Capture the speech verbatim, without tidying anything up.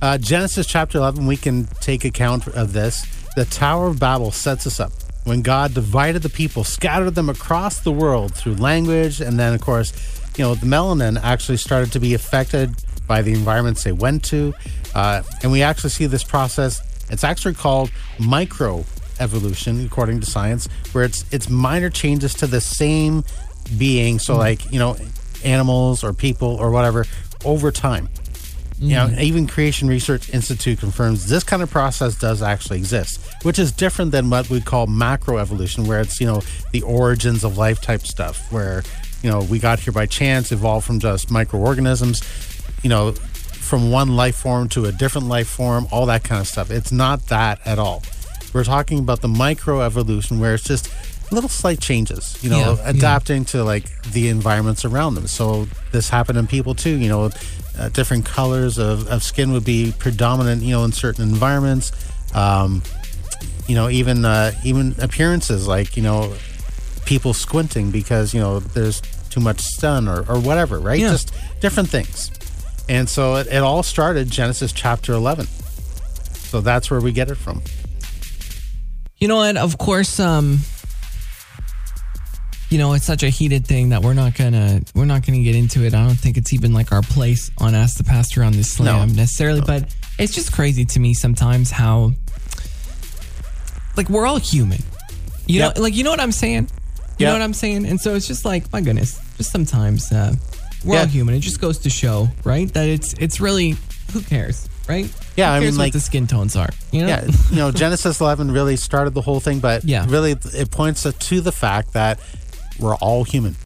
Uh, Genesis chapter eleven, we can take account of this. The Tower of Babel sets us up. When God divided the people, scattered them across the world through language, and then, of course, you know, the melanin actually started to be affected by the environments they went to. Uh, and we actually see this process. It's actually called microevolution, according to science, where it's it's minor changes to the same being. So, like, you know, animals or people or whatever over time. You know, even Creation Research Institute confirms this kind of process does actually exist, which is different than what we call macroevolution, where it's, you know, the origins of life type stuff, where, you know, we got here by chance, evolved from just microorganisms, you know, from one life form to a different life form, all that kind of stuff. It's not that at all. We're talking about the microevolution, where it's just little slight changes, you know, Yeah, adapting yeah. to like the environments around them. So this happened in people too, you know, uh, different colors of, of skin would be predominant, you know, in certain environments. Um, you know, even uh, even appearances, like, you know, people squinting because, you know, there's too much sun or, or whatever, right? Yeah. Just different things. And so it, it all started Genesis chapter eleven. So that's where we get it from. You know what? Of course, um, you know, it's such a heated thing that we're not gonna we're not gonna get into it. I don't think it's even like our place on Ask the Pastor on this slam No. necessarily, No. but it's just crazy to me sometimes how, like, we're all human. You Yep. know, like, you know what I'm saying? You know Yep. what I'm saying? And so it's just like, my goodness, just sometimes uh, we're Yeah. all human. It just goes to show, right, that it's it's really, who cares, right? Yeah, who I cares mean, what like- the skin tones are. You know? Yeah, you know, Genesis eleven really started the whole thing, but Yeah. really it points to the fact that we're all human.